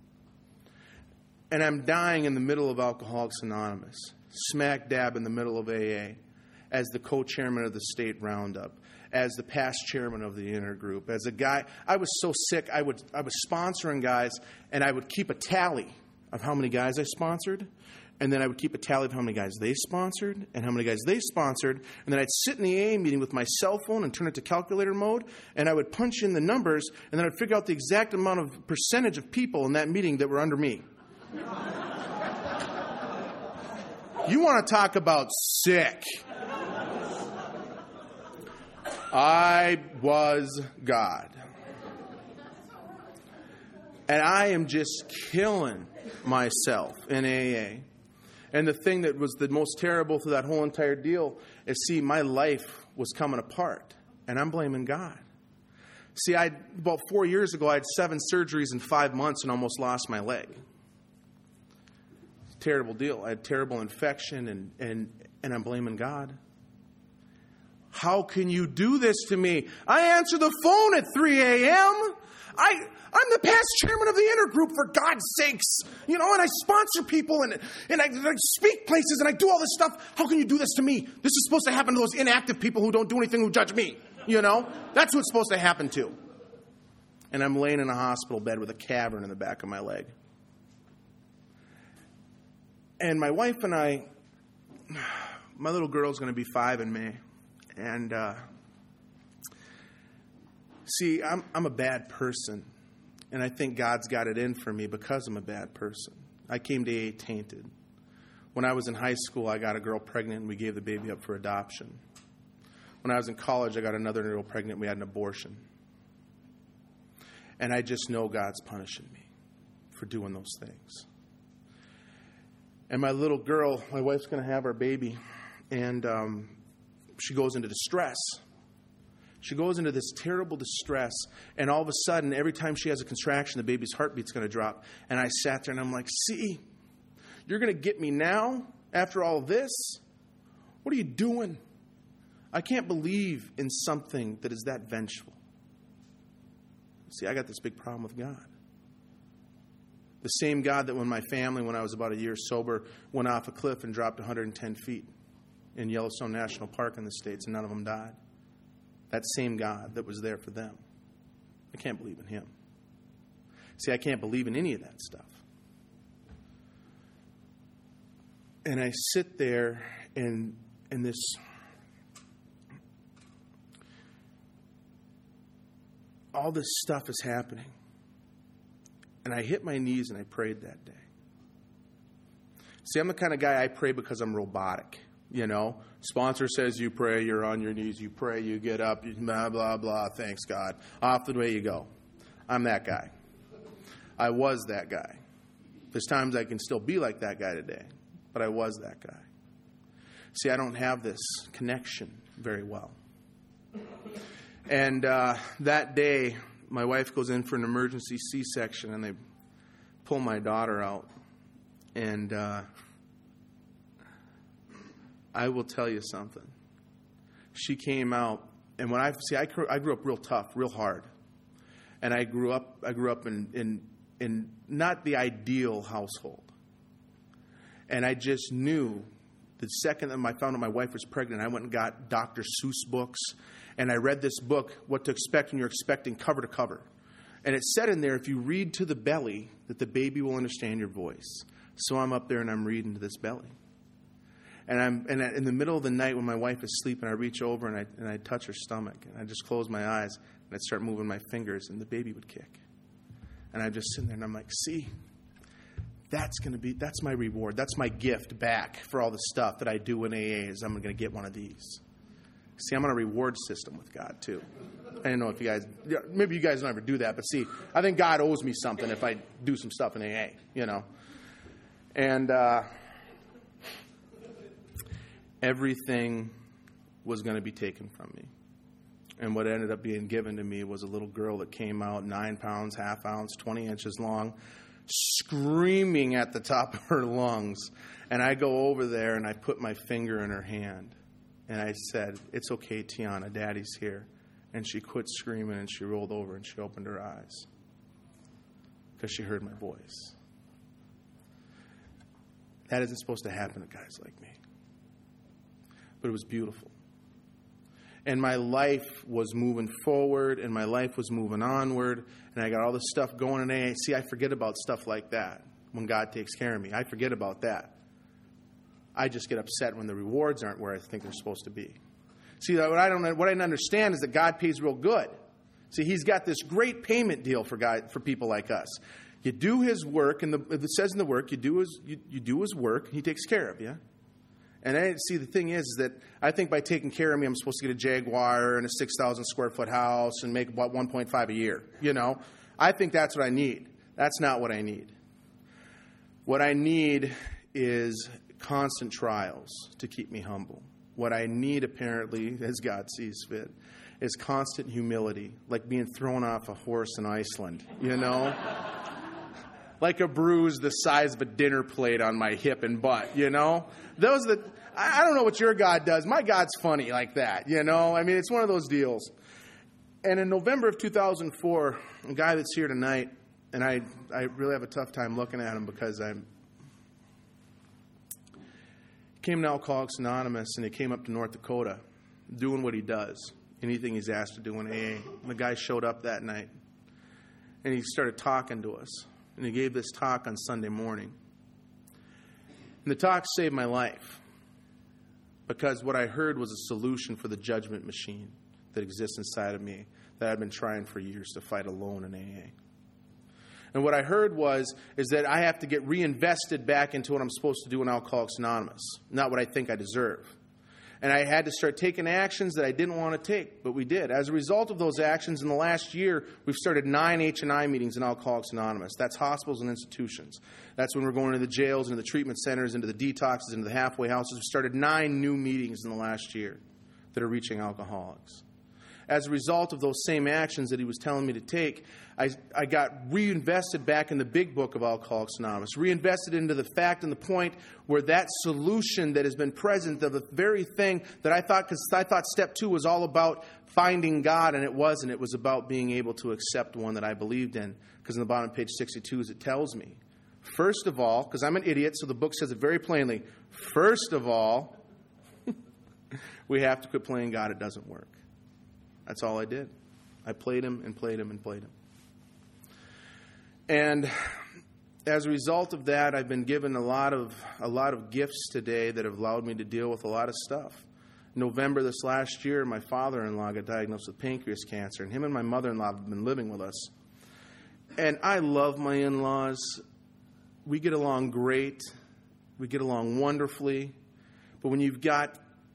And I'm dying in the middle of Alcoholics Anonymous, smack dab in the middle of AA, as the co-chairman of the state roundup, as the past chairman of the intergroup, as a guy. I was so sick, I was sponsoring guys, and I would keep a tally of how many guys I sponsored. And then I would keep a tally of how many guys they sponsored and how many guys they sponsored. And then I'd sit in the AA meeting with my cell phone and turn it to calculator mode. And I would punch in the numbers. And then I'd figure out the exact amount of percentage of people in that meeting that were under me. You want to talk about sick. I was God. And I am just killing myself in AA. And the thing that was the most terrible through that whole entire deal is, see, my life was coming apart. And I'm blaming God. See, about 4 years ago, I had 7 surgeries in 5 months and almost lost my leg. Terrible deal. I had terrible infection, and I'm blaming God. How can you do this to me? I answer the phone at 3 a.m. I'm the past chairman of the intergroup, for God's sakes. You know, and I sponsor people, and I speak places, and I do all this stuff. How can you do this to me? This is supposed to happen to those inactive people who don't do anything, who judge me. You know? That's what's supposed to happen to. And I'm laying in a hospital bed with a cavern in the back of my leg. And my wife and I, my little girl's going to be 5 in May. And, see, I'm a bad person. And I think God's got it in for me because I'm a bad person. I came to AA tainted. When I was in high school, I got a girl pregnant and we gave the baby up for adoption. When I was in college, I got another girl pregnant and we had an abortion. And I just know God's punishing me for doing those things. And my little girl, my wife's going to have our baby, and she goes into distress. She goes into this terrible distress, and all of a sudden, every time she has a contraction, the baby's heartbeat's going to drop. And I sat there, and I'm like, see, you're going to get me now after all this? What are you doing? I can't believe in something that is that vengeful. See, I got this big problem with God. The same God that when my family, when I was about a year sober, went off a cliff and dropped 110 feet in Yellowstone National Park in the States, and none of them died. That same God that was there for them. I can't believe in him. See, I can't believe in any of that stuff. And I sit there, and this all this stuff is happening. And I hit my knees and I prayed that day. See, I'm the kind of guy I pray because I'm robotic. You know, sponsor says you pray, you're on your knees, you pray, you get up, you blah, blah, blah, thanks God. Off the way you go. I'm that guy. I was that guy. There's times I can still be like that guy today, but I was that guy. See, I don't have this connection very well. And that day, my wife goes in for an emergency C-section, and they pull my daughter out. And I will tell you something. She came out, and when I grew up real tough, real hard, and I grew up in not the ideal household. And I just knew the second that I found out my wife was pregnant, I went and got Dr. Seuss books. And I read this book, What to Expect When You're Expecting, cover to cover. And it said in there, if you read to the belly, that the baby will understand your voice. So I'm up there and I'm reading to this belly. And in the middle of the night when my wife is sleeping, I reach over and I touch her stomach. And I just close my eyes and I'd start moving my fingers and the baby would kick. And I'm just sitting there and I'm like, see, that's my reward. That's my gift back for all the stuff that I do in AA is I'm going to get one of these. See, I'm on a reward system with God, too. I don't know if you guys, maybe you guys don't ever do that, but see, I think God owes me something if I do some stuff in AA, you know. And everything was going to be taken from me. And what ended up being given to me was a little girl that came out 9 pounds, half ounce, 20 inches long, screaming at the top of her lungs. And I go over there and I put my finger in her hand. And I said, it's okay, Tiana, Daddy's here. And she quit screaming and she rolled over and she opened her eyes because she heard my voice. That isn't supposed to happen to guys like me. But it was beautiful. And my life was moving forward and my life was moving onward. And I got all this stuff going in AA. See, I forget about stuff like that. when God takes care of me. I forget about that. I just get upset when the rewards aren't where I think they're supposed to be. See, what I didn't understand is that God pays real good. See, He's got this great payment deal for people like us. You do His work, and it says in the work, you do His work, He takes care of you. And see, the thing is that I think by taking care of me, I'm supposed to get a Jaguar and a 6,000 square foot house and make about 1.5 a year. I think that's what I need. That's not what I need. What I need is constant trials to keep me humble. What I need, apparently, as God sees fit, is constant humility, like being thrown off a horse in Iceland, like a bruise the size of a dinner plate on my hip and butt, Those that I don't know what your God does. My God's funny like that, I mean, it's one of those deals. And in November of 2004, a guy that's here tonight, and I really have a tough time looking at him because came to Alcoholics Anonymous, and he came up to North Dakota doing what he does, anything he's asked to do in AA. And the guy showed up that night, and he started talking to us. And he gave this talk on Sunday morning. And the talk saved my life because what I heard was a solution for the judgment machine that exists inside of me that I've been trying for years to fight alone in AA. And what I heard is that I have to get reinvested back into what I'm supposed to do in Alcoholics Anonymous, not what I think I deserve. And I had to start taking actions that I didn't want to take, but we did. As a result of those actions, in the last year, we've started 9 H&I meetings in Alcoholics Anonymous. That's hospitals and institutions. That's when we're going into the jails, into the treatment centers, into the detoxes, into the halfway houses. We've started 9 new meetings in the last year that are reaching alcoholics. As a result of those same actions that he was telling me to take, I got reinvested back in the big book of Alcoholics Anonymous, reinvested into the fact and the point where that solution that has been present of the very thing that I thought, because I thought step 2 was all about finding God, and it wasn't. It was about being able to accept one that I believed in, because in the bottom of page 62 it tells me, first of all, because I'm an idiot, so the book says it very plainly, first of all, we have to quit playing God. It doesn't work. That's all I did. I played him and played him and played him. And as a result of that, I've been given a lot of gifts today that have allowed me to deal with a lot of stuff. November this last year, my father-in-law got diagnosed with pancreas cancer, and him and my mother-in-law have been living with us. And I love my in-laws. We get along great. We get along wonderfully. But when you've got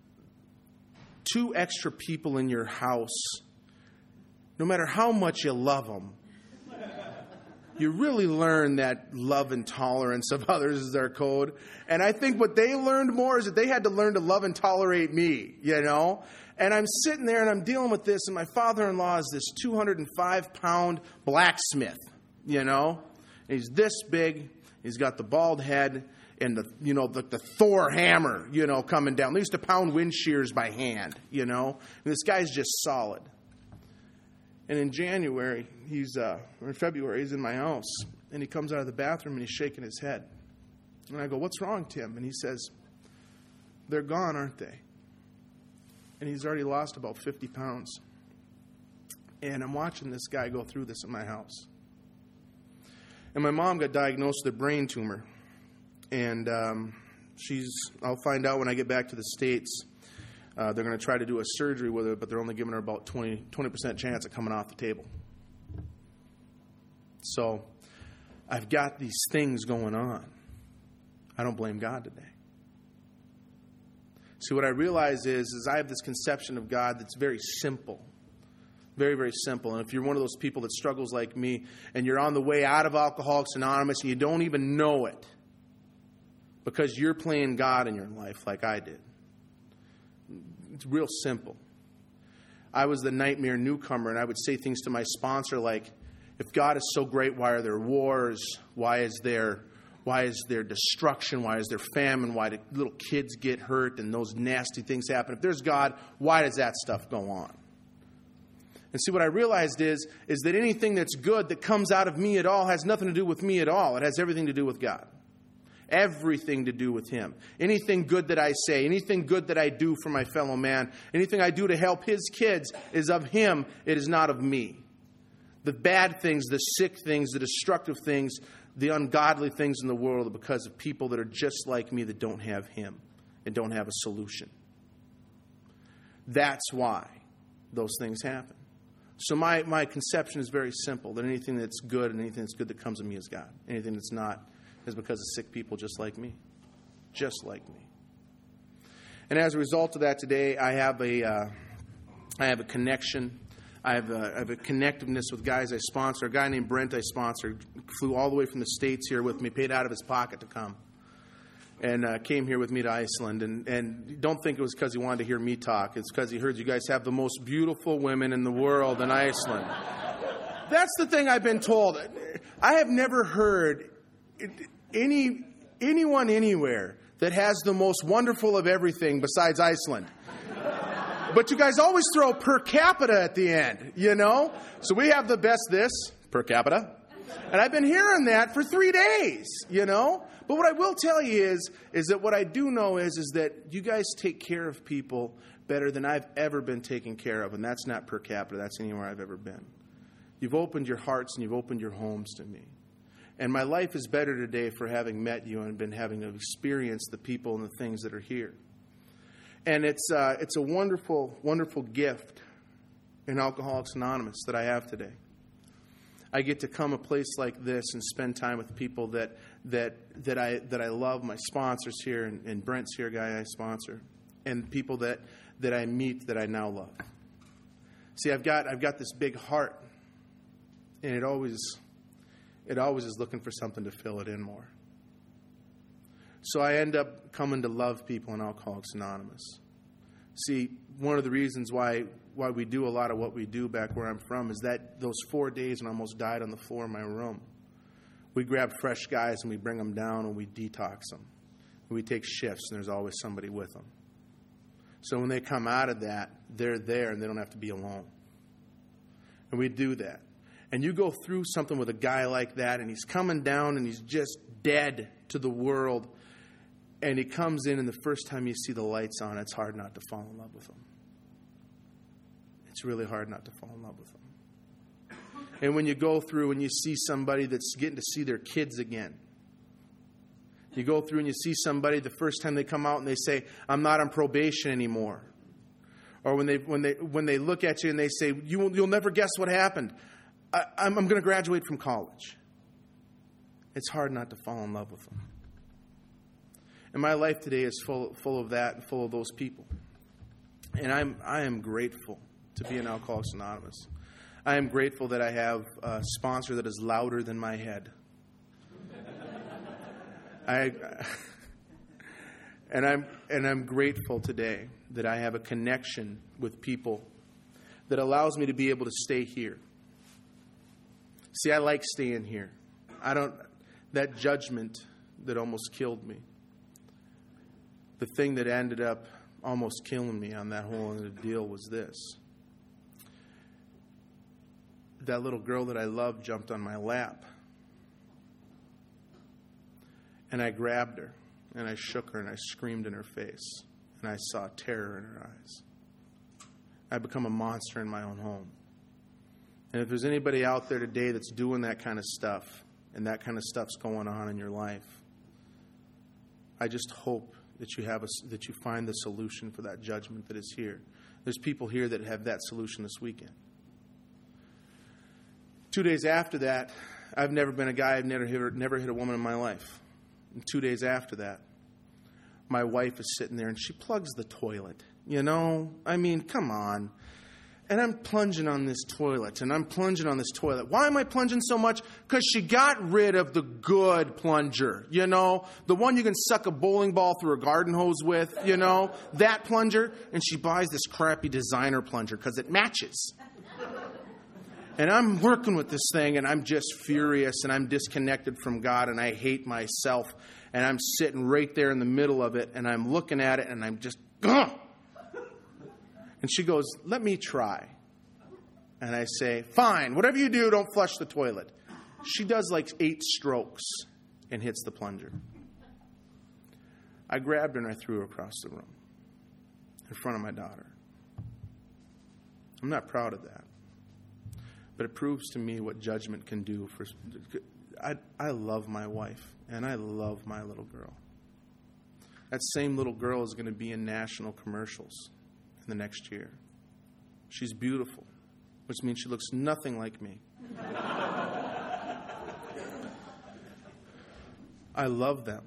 2 extra people in your house, no matter how much you love them, you really learn that love and tolerance of others is our code. And I think what they learned more is that they had to learn to love and tolerate me, And I'm sitting there and I'm dealing with this, and my father-in-law is this 205-pound blacksmith, And he's this big. He's got the bald head and the Thor hammer, coming down. They used to pound wind shears by hand, And this guy's just solid. And in January, or in February, he's in my house, and he comes out of the bathroom and he's shaking his head. And I go, "What's wrong, Tim?" And he says, "They're gone, aren't they?" And he's already lost about 50 pounds. And I'm watching this guy go through this in my house. And my mom got diagnosed with a brain tumor. And I'll find out when I get back to the States. They're going to try to do a surgery with her, but they're only giving her about 20% chance of coming off the table. So I've got these things going on. I don't blame God today. See, what I realize is I have this conception of God that's very simple. Very, very simple. And if you're one of those people that struggles like me, and you're on the way out of Alcoholics Anonymous and you don't even know it, because you're playing God in your life like I did. It's real simple. I was the nightmare newcomer, and I would say things to my sponsor like, if God is so great, why are there wars? Why is there destruction? Why is there famine? Why do little kids get hurt and those nasty things happen? If there's God, why does that stuff go on? And see, what I realized is that anything that's good that comes out of me at all has nothing to do with me at all. It has everything to do with God. Everything to do with Him. Anything good that I say, anything good that I do for my fellow man, anything I do to help His kids is of Him. It is not of me. The bad things, the sick things, the destructive things, the ungodly things in the world are because of people that are just like me that don't have Him and don't have a solution. That's why those things happen. So my conception is very simple, that anything that's good and anything that's good that comes to me is God. Anything that's not is because of sick people just like me. Just like me. And as a result of that today, I have a connection. I have a connectiveness with guys I sponsor. A guy named Brent I sponsored flew all the way from the States here with me, paid out of his pocket to come. And came here with me to Iceland. And don't think it was because he wanted to hear me talk. It's because he heard you guys have the most beautiful women in the world in Iceland. That's the thing I've been told. I have never heard anyone anywhere that has the most wonderful of everything besides Iceland. But you guys always throw per capita at the end, you know? So we have the best this, per capita. And I've been hearing that for 3 days, you know? But what I will tell you is that what I do know is that you guys take care of people better than I've ever been taken care of. And that's not per capita. That's anywhere I've ever been. You've opened your hearts and you've opened your homes to me. And my life is better today for having met you and been having experienced the people and the things that are here. And it's a wonderful, wonderful gift in Alcoholics Anonymous that I have today. I get to come a place like this and spend time with people that I love. My sponsors here, and Brent's here, a guy I sponsor, and people that I meet that I now love. See, I've got this big heart, and it always is looking for something to fill it in more. So I end up coming to love people in Alcoholics Anonymous. See, one of the reasons why we do a lot of what we do back where I'm from is that those 4 days when I almost died on the floor in my room, we grab fresh guys and we bring them down and we detox them. We take shifts and there's always somebody with them. So when they come out of that, they're there and they don't have to be alone. And we do that. And you go through something with a guy like that and he's coming down and he's just dead to the world. And he comes in and the first time you see the lights on, it's hard not to fall in love with him. It's really hard not to fall in love with them. And when you go through and you see somebody that's getting to see their kids again, you go through and you see somebody the first time they come out and they say, I'm not on probation anymore. Or when they look at you and they say, you'll never guess what happened. I'm going to graduate from college. It's hard not to fall in love with them. And my life today is full of that and full of those people. And I am grateful to be in Alcoholics Anonymous. I am grateful that I have a sponsor that is louder than my head. And I'm grateful today that I have a connection with people that allows me to be able to stay here. See, I like staying here. That judgment that almost killed me, the thing that ended up almost killing me on that whole deal was this. That little girl that I loved jumped on my lap. And I grabbed her, and I shook her, and I screamed in her face. And I saw terror in her eyes. I become a monster in my own home. And if there's anybody out there today that's doing that kind of stuff, and that kind of stuff's going on in your life, I just hope that you find the solution for that judgment that is here. There's people here that have that solution this weekend. 2 days after that, I've never been a guy, I've never hit a woman in my life. And 2 days after that, my wife is sitting there and she plugs the toilet. You know, I mean, come on. And I'm plunging on this toilet, and I'm plunging on this toilet. Why am I plunging so much? Because she got rid of the good plunger, you know, the one you can suck a bowling ball through a garden hose with, you know, that plunger. And she buys this crappy designer plunger because it matches. And I'm working with this thing, and I'm just furious, and I'm disconnected from God, and I hate myself. And I'm sitting right there in the middle of it, and I'm looking at it, and I'm just, ugh! And she goes, let me try. And I say, fine, whatever you do, don't flush the toilet. She does like 8 strokes and hits the plunger. I grabbed her and I threw her across the room in front of my daughter. I'm not proud of that. But it proves to me what judgment can do. I love my wife, and I love my little girl. That same little girl is going to be in national commercials in the next year. She's beautiful, which means she looks nothing like me. I love them.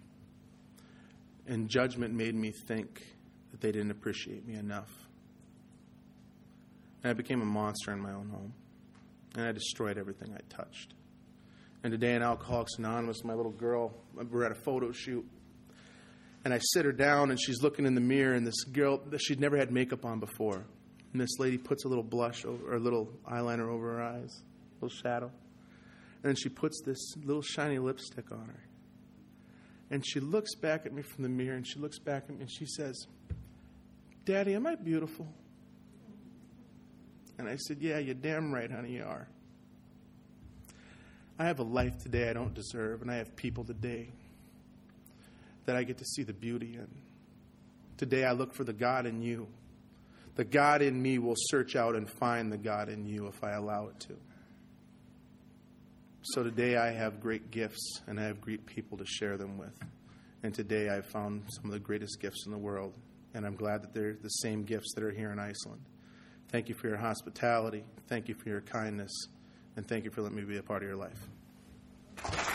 And judgment made me think that they didn't appreciate me enough. And I became a monster in my own home. And I destroyed everything I touched. And today in Alcoholics Anonymous, my little girl, we're at a photo shoot. And I sit her down, and she's looking in the mirror, and this girl, she'd never had makeup on before. And this lady puts a little blush over, or a little eyeliner over her eyes, a little shadow. And then she puts this little shiny lipstick on her. And she looks back at me from the mirror, and she looks back at me, and she says, "Daddy, am I beautiful?" And I said, "Yeah, you're damn right, honey, you are. I have a life today I don't deserve, and I have people today that I get to see the beauty in. Today I look for the God in you. The God in me will search out and find the God in you if I allow it to. So today I have great gifts, and I have great people to share them with. And today I've found some of the greatest gifts in the world, and I'm glad that they're the same gifts that are here in Iceland. Thank you for your hospitality. Thank you for your kindness. And thank you for letting me be a part of your life."